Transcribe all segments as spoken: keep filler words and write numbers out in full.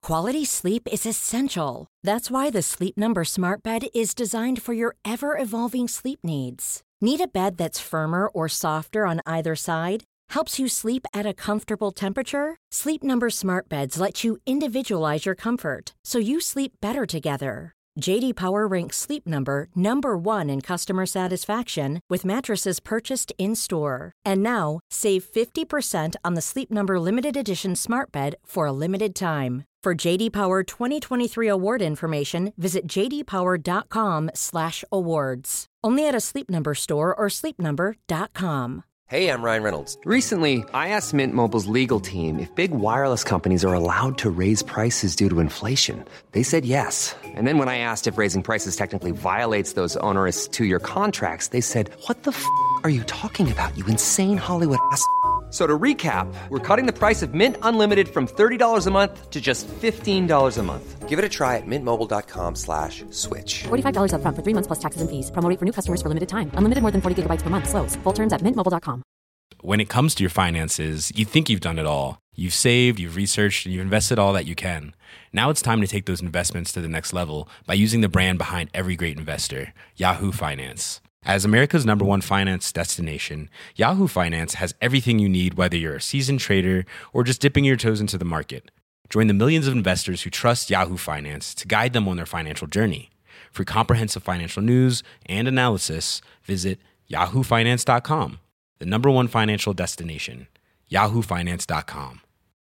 Quality sleep is essential. That's why the Sleep Number Smart Bed is designed for your ever-evolving sleep needs. Need a bed that's firmer or softer on either side? Helps you sleep at a comfortable temperature? Sleep Number Smart Beds let you individualize your comfort, so you sleep better together. J D Power ranks Sleep Number number one in customer satisfaction with mattresses purchased in-store. And now, save fifty percent on the Sleep Number Limited Edition Smart Bed for a limited time. For J D Power twenty twenty-three award information, visit j d power dot com slash awards. Only at a Sleep Number store or sleep number dot com. Hey, I'm Ryan Reynolds. Recently, I asked Mint Mobile's legal team if big wireless companies are allowed to raise prices due to inflation. They said yes. And then when I asked if raising prices technically violates those onerous two-year contracts, they said, what the f*** are you talking about, you insane Hollywood ass f- So to recap, we're cutting the price of Mint Unlimited from thirty dollars a month to just fifteen dollars a month. Give it a try at mintmobile.com slash switch. forty-five dollars up front for three months plus taxes and fees. Promo rate for new customers for limited time. Unlimited more than forty gigabytes per month. Slows full terms at mint mobile dot com. When it comes to your finances, you think you've done it all. You've saved, you've researched, and you've invested all that you can. Now it's time to take those investments to the next level by using the brand behind every great investor, Yahoo Finance. As America's number one finance destination, Yahoo Finance has everything you need, whether you're a seasoned trader or just dipping your toes into the market. Join the millions of investors who trust Yahoo Finance to guide them on their financial journey. For comprehensive financial news and analysis, visit yahoo finance dot com, the number one financial destination, yahoo finance dot com.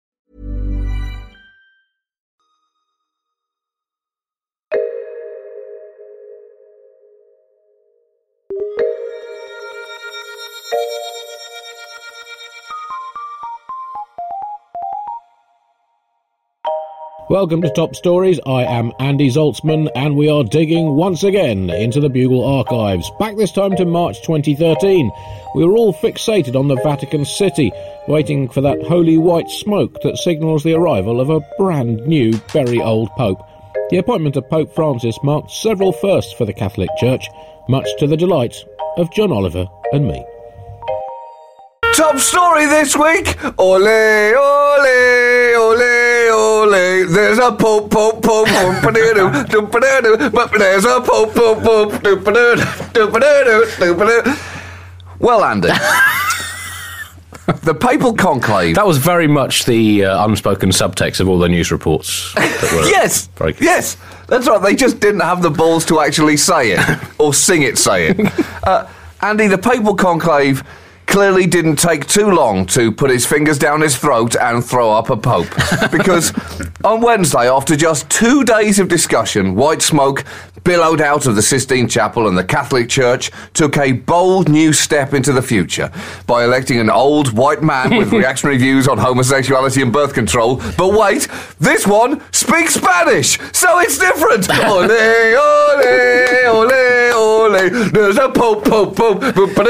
Welcome to Top Stories. I am Andy Zaltzman, and we are digging once again into the Bugle archives. Back this time to March twenty thirteen. We were all fixated on the Vatican City, waiting for that holy white smoke that signals the arrival of a brand new, very old Pope. The appointment of Pope Francis marked several firsts for the Catholic Church, much to the delight of John Oliver and me. Top story this week. Ole, ole, ole, ole. There's a pope, pope, pope, pope, but there's a pope, pope, pope. Well, Andy, the papal conclave. That was very much the uh, unspoken subtext of all the news reports. That were yes, very... yes, that's right. They just didn't have the balls to actually say it or sing it, say it. Uh, Andy, the papal conclave clearly didn't take too long to put his fingers down his throat and throw up a pope. Because on Wednesday, after just two days of discussion, white smoke billowed out of the Sistine Chapel, and the Catholic Church took a bold new step into the future by electing an old white man with reactionary views on homosexuality and birth control. But wait, this one speaks Spanish, so it's different. Ole, ole, ole, ole. There's a pope, pope, pope.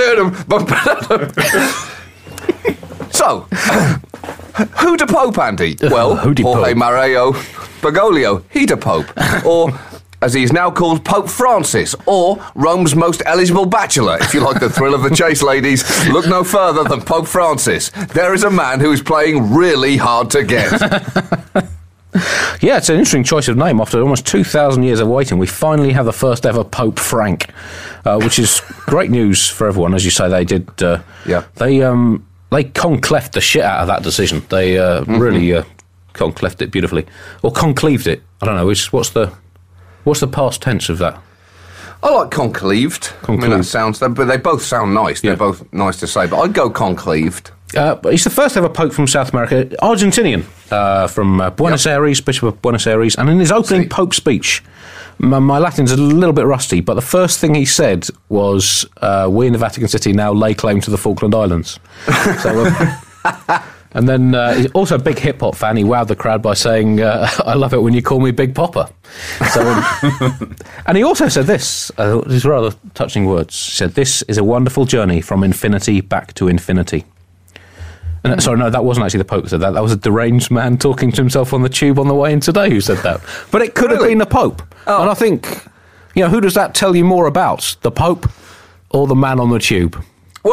So, who the Pope, Andy? Well, Jorge Mario Bergoglio, he the Pope. Or, as he is now called, Pope Francis, or Rome's most eligible bachelor. If you like the thrill of the chase, ladies, look no further than Pope Francis. There is a man who is playing really hard to get. Yeah, it's an interesting choice of name. After almost two thousand years of waiting, we finally have the first ever Pope Frank, uh, which is great news for everyone. As you say, they did. Uh, yeah. They um they concleft the shit out of that decision. They uh, mm-hmm. really uh, concleft it beautifully, or concleved it. I don't know. Which, what's the what's the past tense of that? I like concleved. concleved. I mean, that sounds, but they both sound nice. They're yeah. both nice to say, but I'd go concleved. Uh, he's the first ever Pope from South America, Argentinian, uh, from uh, Buenos yep. Aires, Bishop of Buenos Aires, and in his opening See. Pope speech, my, my Latin's a little bit rusty, but the first thing he said was, uh, we in the Vatican City now lay claim to the Falkland Islands. So, um, and then uh, he's also a big hip-hop fan. He wowed the crowd by saying, uh, I love it when you call me Big Popper. So, um, and he also said this, uh, these rather touching words. He said, this is a wonderful journey from infinity back to infinity. And, sorry, no, that wasn't actually the Pope who said that. That was a deranged man talking to himself on the tube on the way in today who said that. But it could really? have been the Pope. Oh. And I think, you know, who does that tell you more about? The Pope or the man on the tube? Well, it,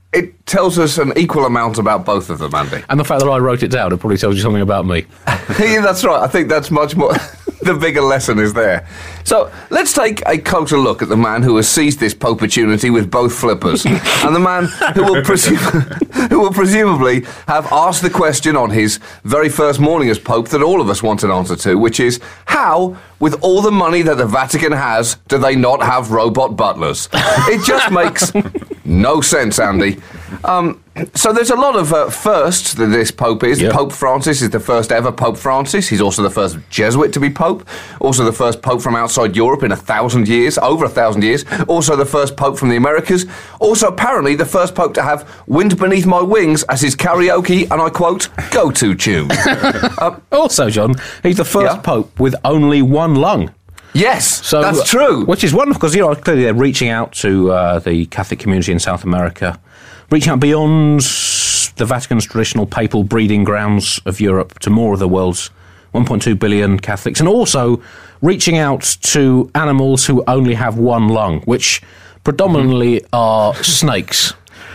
it tells us an equal amount about both of them, Andy. And the fact that I wrote it down, it probably tells you something about me. Yeah, that's right. I think that's much more... the bigger lesson is there. So let's take a closer look at the man who has seized this opportunity with both flippers, and the man who will, presu- who will presumably have asked the question on his very first morning as Pope that all of us want an answer to, which is, how, with all the money that the Vatican has, do they not have robot butlers? It just makes no sense, Andy. Um, so there's a lot of uh, firsts that this Pope is. Yep. Pope Francis is the first ever Pope Francis. He's also the first Jesuit to be Pope. Also the first Pope from outside Europe in a thousand years, over a thousand years. Also the first Pope from the Americas. Also apparently the first Pope to have Wind Beneath My Wings as his karaoke, and I quote, go-to tune. uh, also, John, he's the first yeah. Pope with only one lung. Yes, so, that's true. Which is wonderful because, you know, clearly they're reaching out to uh, the Catholic community in South America, reaching out beyond the Vatican's traditional papal breeding grounds of Europe to more of the world's one point two billion Catholics, and also reaching out to animals who only have one lung, which predominantly mm-hmm. are snakes,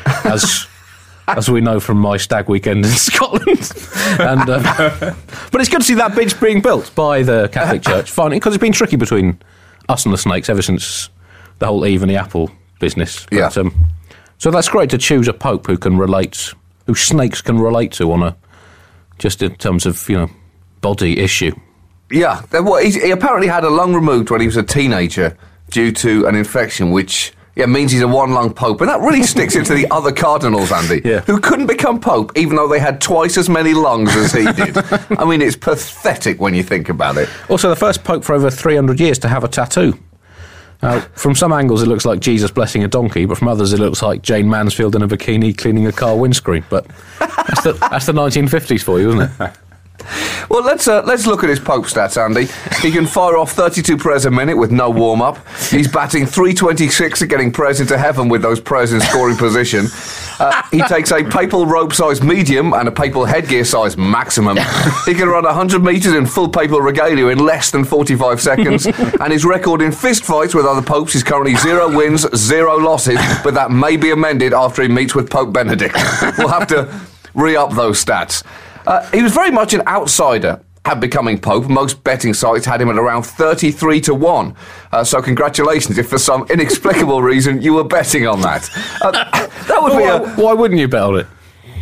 as as we know from my stag weekend in Scotland. and uh, But it's good to see that bridge being built by the Catholic Church, finally, because it's been tricky between us and the snakes ever since the whole Eve and the apple business. But, yeah. Um, so that's great to choose a pope who can relate, who snakes can relate to on a, just in terms of, you know, body issue. Yeah, well, he apparently had a lung removed when he was a teenager due to an infection, which yeah means he's a one-lung pope, and that really sticks into the other cardinals, Andy, yeah. who couldn't become pope even though they had twice as many lungs as he did. I mean, it's pathetic when you think about it. Also, the first pope for over three hundred years to have a tattoo. Uh, from some angles, it looks like Jesus blessing a donkey, but from others, it looks like Jane Mansfield in a bikini cleaning a car windscreen. But that's the, that's the nineteen fifties for you, isn't it? Well, let's uh, let's look at his Pope stats, Andy. He can fire off thirty-two prayers a minute with no warm-up. He's batting three twenty-six at getting prayers into heaven with those prayers in scoring position. Uh, he takes a papal robe-sized medium and a papal headgear-sized maximum. He can run one hundred metres in full papal regalia in less than forty-five seconds. And his record in fist fights with other popes is currently zero wins, zero losses, but that may be amended after he meets with Pope Benedict. We'll have to re-up those stats. Uh, he was very much an outsider at becoming Pope. Most betting sites had him at around thirty-three to one. Uh, so congratulations if for some inexplicable reason you were betting on that. Uh, that would be why, a, why wouldn't you bet on it?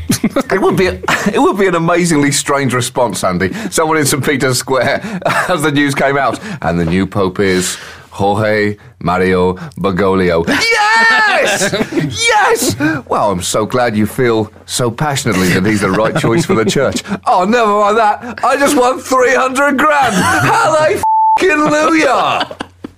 it would be a, it would be an amazingly strange response, Andy. Someone in Saint Peter's Square as the news came out, and the new Pope is Jorge Mario Bergoglio. Yes! Yes! Well, I'm so glad you feel so passionately that he's the right choice for the church. Oh, never mind that. I just won three hundred grand. Hallelujah!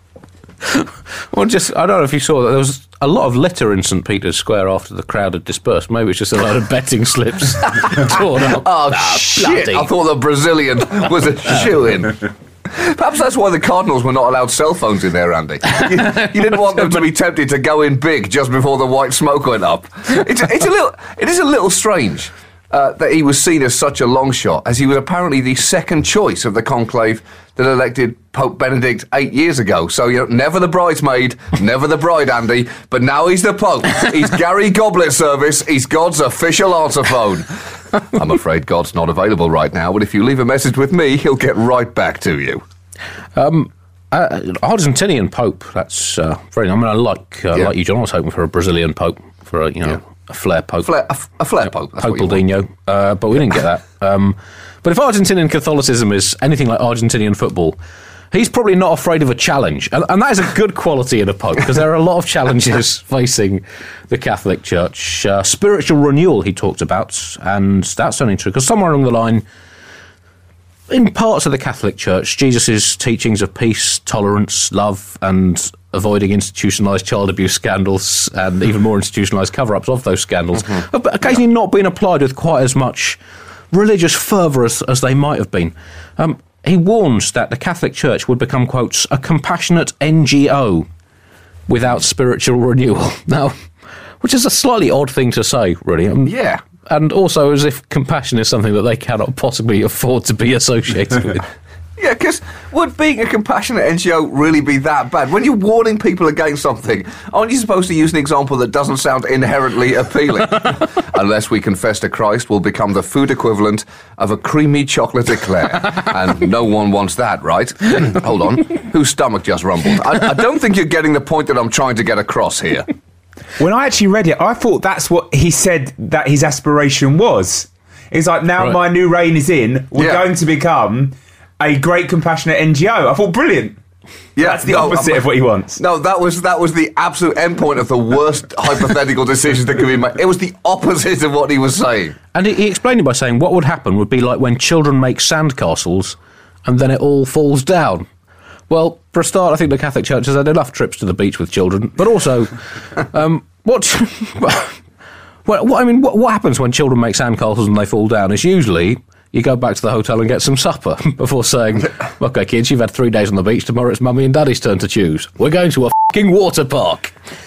Well, just, I don't know if you saw that there was a lot of litter in Saint Peter's Square after the crowd had dispersed. Maybe it's just a load of betting slips torn up. Oh, ah, shit. Bloody. I thought the Brazilian was a shoo-in. Perhaps that's why the Cardinals were not allowed cell phones in there, Andy. You, you didn't want them to be tempted to go in big just before the white smoke went up. It's, it's a little, it is a little strange uh, that he was seen as such a long shot, as he was apparently the second choice of the conclave that elected Pope Benedict eight years ago. So, you know, never the bridesmaid, never the bride, Andy, but now he's the Pope. He's Gary Goblet Service. He's God's official answer phone. I'm afraid God's not available right now, but if you leave a message with me, he'll get right back to you. Um, uh, Argentinian Pope, that's uh, very... I mean, I like, uh, yeah. like you, John. I was hoping for a Brazilian Pope, for a, you know, yeah. a flair Pope. Flair, a, a flair Pope. That's Popaldino, uh, but we didn't get that. Um, but if Argentinian Catholicism is anything like Argentinian football, he's probably not afraid of a challenge. And, and that is a good quality in a Pope, because there are a lot of challenges facing the Catholic Church. Uh, spiritual renewal, he talked about, and that's certainly true, because somewhere along the line, in parts of the Catholic Church, Jesus' teachings of peace, tolerance, love, and avoiding institutionalised child abuse scandals, and even more institutionalised cover-ups of those scandals, mm-hmm. have occasionally yeah. not been applied with quite as much religious fervour as, as they might have been. Um, He warns that the Catholic Church would become, quotes, a compassionate N G O without spiritual renewal. Now, which is a slightly odd thing to say, really. Um, yeah. And also as if compassion is something that they cannot possibly afford to be associated with. Yeah, because would being a compassionate N G O really be that bad? When you're warning people against something, aren't you supposed to use an example that doesn't sound inherently appealing? Unless we confess to Christ, we'll become the food equivalent of a creamy chocolate eclair. And no one wants that, right? Hold on. Whose stomach just rumbled? I, I don't think you're getting the point that I'm trying to get across here. When I actually read it, I thought that's what he said that his aspiration was. It's like, now Right. my new reign is in, we're Yeah. going to become a great compassionate N G O. I thought, brilliant. Yeah, That's the no, opposite I'm- of what he wants. No, that was that was the absolute endpoint of the worst hypothetical decision that could be made. It was the opposite of what he was saying. And he, he explained it by saying what would happen would be like when children make sandcastles and then it all falls down. Well, for a start, I think the Catholic Church has had enough trips to the beach with children, but also, um, what, well, what? I mean, what, what happens when children make sandcastles and they fall down? Is usually you go back to the hotel and get some supper before saying, "Okay, kids, you've had three days on the beach. Tomorrow it's Mummy and Daddy's turn to choose. We're going to a fucking water park."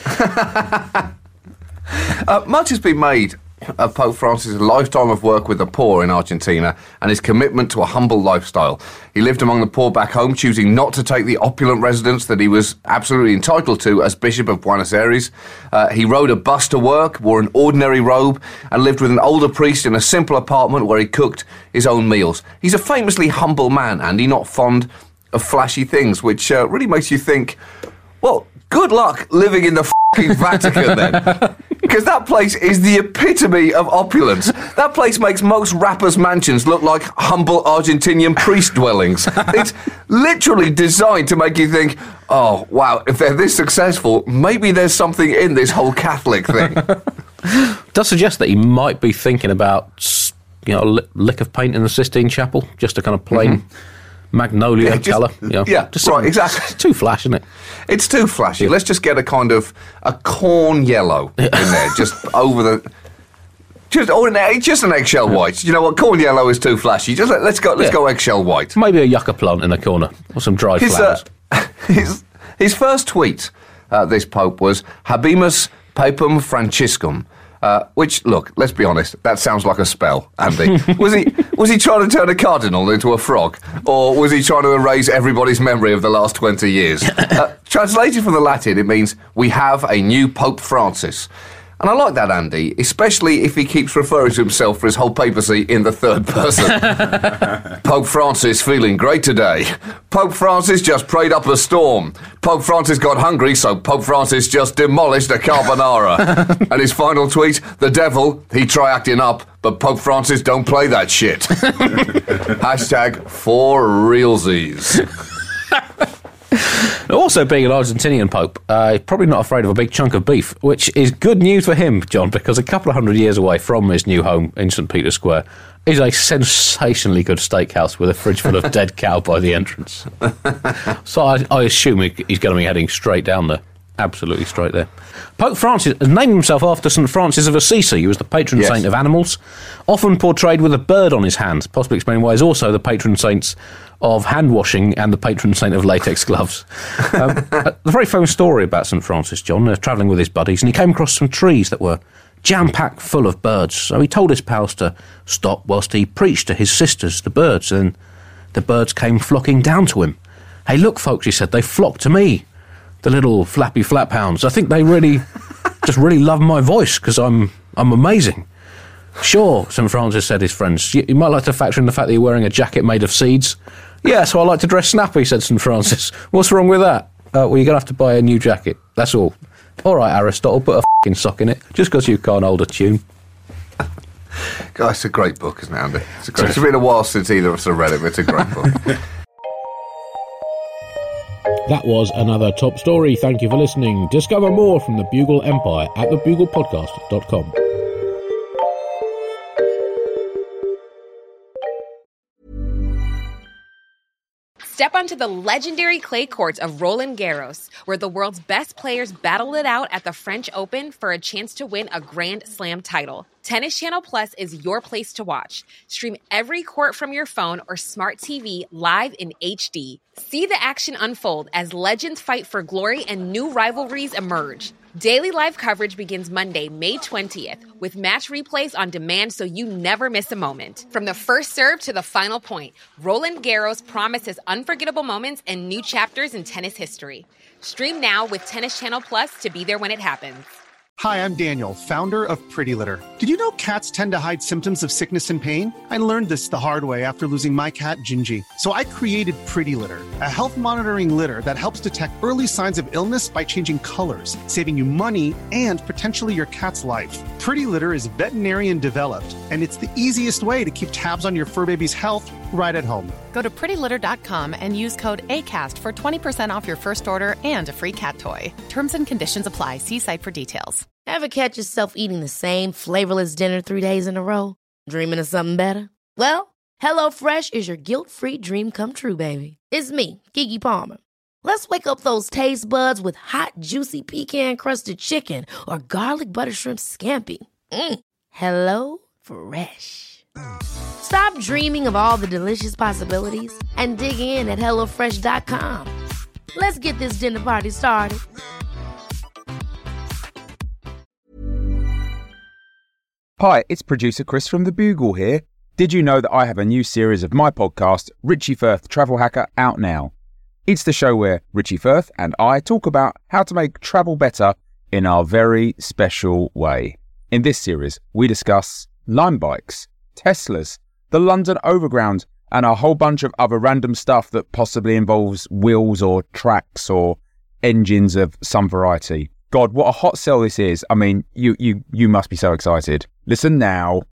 Uh, much has been made of Pope Francis' lifetime of work with the poor in Argentina and his commitment to a humble lifestyle. He lived among the poor back home, choosing not to take the opulent residence that he was absolutely entitled to as Bishop of Buenos Aires. Uh, he rode a bus to work, wore an ordinary robe, and lived with an older priest in a simple apartment where he cooked his own meals. He's a famously humble man, Andy, not fond of flashy things, which uh, really makes you think, well, good luck living in the f***ing Vatican then. Because that place is the epitome of opulence. That place makes most rappers' mansions look like humble Argentinian priest dwellings. It's literally designed to make you think, oh, wow, if they're this successful, maybe there's something in this whole Catholic thing. Does suggest that he might be thinking about, you know, a li- lick of paint in the Sistine Chapel, just a kind of plain magnolia Yeah, just- colour. You know, yeah, just right, something- exactly. It's too flash, isn't it? It's too flashy. Let's just get a kind of a corn yellow in there, just over the... Just, or an, egg- just an eggshell white. You know what? Corn yellow is too flashy. Just let, let's go. Let's Yeah. go eggshell white. Maybe a yucca plant in the corner or some dried His, flowers. uh, his, his first tweet, uh, this Pope, was Habemus Papam Franciscum, uh, which, look, let's be honest, that sounds like a spell, Andy. was he was he trying to turn a cardinal into a frog? Or was he trying to erase everybody's memory of the last twenty years? Uh, translated from the Latin, it means, we have a new Pope Francis. And I like that, Andy, especially if he keeps referring to himself for his whole papacy in the third person. Pope Francis feeling great today. Pope Francis just prayed up a storm. Pope Francis got hungry, so Pope Francis just demolished a carbonara. And his final tweet, the devil, he try acting up, but Pope Francis don't play that shit. Hashtag for realsies. Also, being an Argentinian Pope, uh, he's probably not afraid of a big chunk of beef, which is good news for him, John, because a couple of hundred years away from his new home in St Peter's Square is a sensationally good steakhouse with a fridge full of dead cow by the entrance. So I, I assume he, he's going to be heading straight down there. Absolutely straight there. Pope Francis has named himself after Saint Francis of Assisi. He was the patron Yes. saint of animals, often portrayed with a bird on his hand, possibly explaining why he's also the patron saint of hand washing and the patron saint of latex gloves. Um, a very famous story about Saint Francis, John, uh, travelling with his buddies, and he came across some trees that were jam-packed full of birds. So he told his pals to stop whilst he preached to his sisters, the birds, and the birds came flocking down to him. Hey, look, folks, he said, they flocked to me. The little flappy flap hounds. I think they really, just really love my voice because I'm, I'm amazing. Sure, Saint Francis said his friends. You, you might like to factor in the fact that you're wearing a jacket made of seeds. Yeah, so I like to dress snappy, said Saint Francis. What's wrong with that? Uh, well, you're going to have to buy a new jacket. That's all. All right, Aristotle, put a f***ing sock in it, just because you can't hold a tune. God, it's a great book, isn't it, Andy? It's, a great, it's been a while since either of us have read it, but it's a great book. That was another top story. Thank you for listening. Discover more from the Bugle Empire at the bugle podcast dot com. Step onto the legendary clay courts of Roland Garros, where the world's best players battle it out at the French Open for a chance to win a Grand Slam title. Tennis Channel Plus is your place to watch. Stream every court from your phone or smart T V live in H D. See the action unfold as legends fight for glory and new rivalries emerge. Daily live coverage begins Monday, May twentieth, with match replays on demand so you never miss a moment. From the first serve to the final point, Roland Garros promises unforgettable moments and new chapters in tennis history. Stream now with Tennis Channel Plus to be there when it happens. Hi, I'm Daniel, founder of Pretty Litter. Did you know cats tend to hide symptoms of sickness and pain? I learned this the hard way after losing my cat, Gingy. So I created Pretty Litter, a health monitoring litter that helps detect early signs of illness by changing colors, saving you money and potentially your cat's life. Pretty Litter is veterinarian developed, and it's the easiest way to keep tabs on your fur baby's health right at home. Go to pretty litter dot com and use code ACAST for twenty percent off your first order and a free cat toy. Terms and conditions apply. See site for details. Ever catch yourself eating the same flavorless dinner three days in a row? Dreaming of something better? Well, HelloFresh is your guilt-free dream come true, baby. It's me, Keke Palmer. Let's wake up those taste buds with hot, juicy pecan-crusted chicken or garlic butter shrimp scampi. Mm. Hello Fresh. Stop dreaming of all the delicious possibilities and dig in at hello fresh dot com. Let's get this dinner party started. Hi, it's producer Chris from The Bugle here. Did you know that I have a new series of my podcast, Richie Firth Travel Hacker, out now? It's the show where Richie Firth and I talk about how to make travel better in our very special way. In this series, we discuss Lime bikes, Teslas, the London Overground, and a whole bunch of other random stuff that possibly involves wheels or tracks or engines of some variety. God, what a hot sell this is. I mean, you you you must be so excited. Listen now.